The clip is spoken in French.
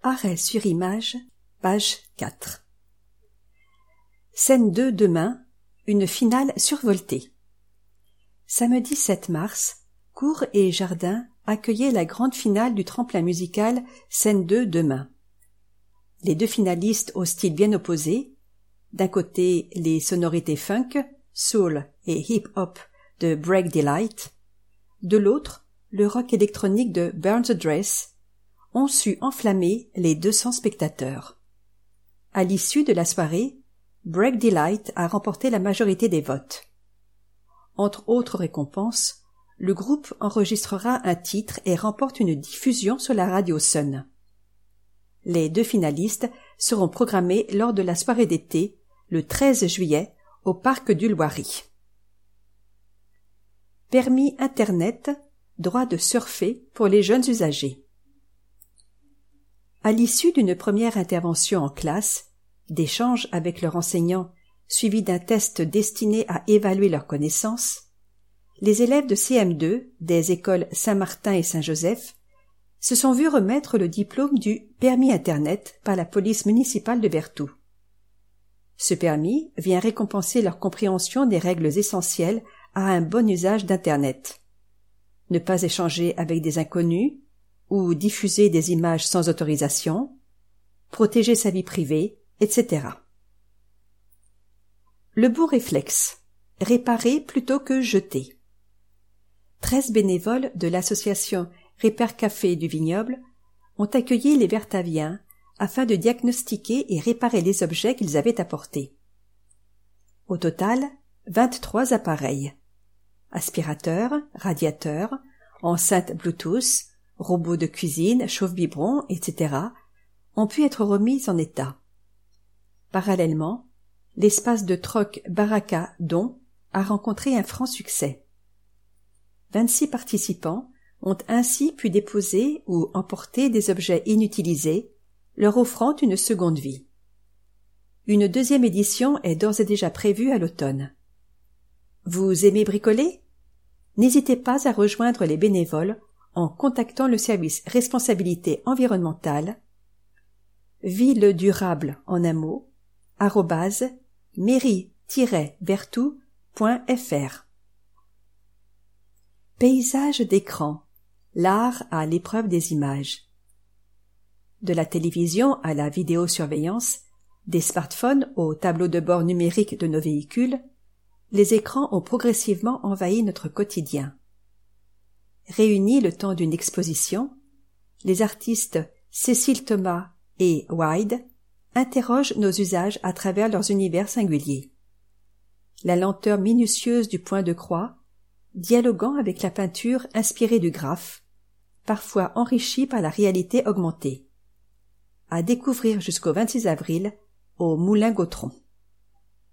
Arrêt sur image, page 4. Scène 2 demain, une finale survoltée. Samedi 7 mars, cour et jardin accueillaient la grande finale du tremplin musical Scène 2 demain. Les deux finalistes au style bien opposé, d'un côté les sonorités funk, soul et hip-hop de Break Delight, de l'autre le rock électronique de Burn the Dress, ont su enflammer les 200 spectateurs. À l'issue de la soirée, Break Delight a remporté la majorité des votes. Entre autres récompenses, le groupe enregistrera un titre et remporte une diffusion sur la radio Sun. Les deux finalistes seront programmés lors de la soirée d'été, le 13 juillet, au parc du Loiry. Permis Internet, droit de surfer pour les jeunes usagers. À l'issue d'une première intervention en classe, d'échanges avec leur enseignant, suivi d'un test destiné à évaluer leurs connaissances, les élèves de CM2 des écoles Saint-Martin et Saint-Joseph se sont vus remettre le diplôme du permis Internet par la police municipale de Vertou. Ce permis vient récompenser leur compréhension des règles essentielles à un bon usage d'Internet. Ne pas échanger avec des inconnus ou diffuser des images sans autorisation, protéger sa vie privée, etc. Le bon réflexe, réparer plutôt que jeter. 13 bénévoles de l'association Repair Café du Vignoble ont accueilli les Vertaviens afin de diagnostiquer et réparer les objets qu'ils avaient apportés. Au total, 23 appareils. Aspirateurs, radiateurs, enceintes Bluetooth, robots de cuisine, chauffe-biberon, etc. ont pu être remis en état. Parallèlement, l'espace de troc Baraka Don a rencontré un franc succès. 26 participants ont ainsi pu déposer ou emporter des objets inutilisés, leur offrant une seconde vie. Une deuxième édition est d'ores et déjà prévue à l'automne. Vous aimez bricoler? N'hésitez pas à rejoindre les bénévoles en contactant le service responsabilité environnementale, ville durable en un mot, @mairie-vertou.fr. Paysage d'écran, l'art à l'épreuve des images. De la télévision à la vidéosurveillance, des smartphones aux tableaux de bord numériques de nos véhicules, les écrans ont progressivement envahi notre quotidien. Réunis le temps d'une exposition, les artistes Cécile Thomas et Wide interrogent nos usages à travers leurs univers singuliers. La lenteur minutieuse du point de croix, dialoguant avec la peinture inspirée du graphe, parfois enrichie par la réalité augmentée. À découvrir jusqu'au 26 avril au Moulin Gautron.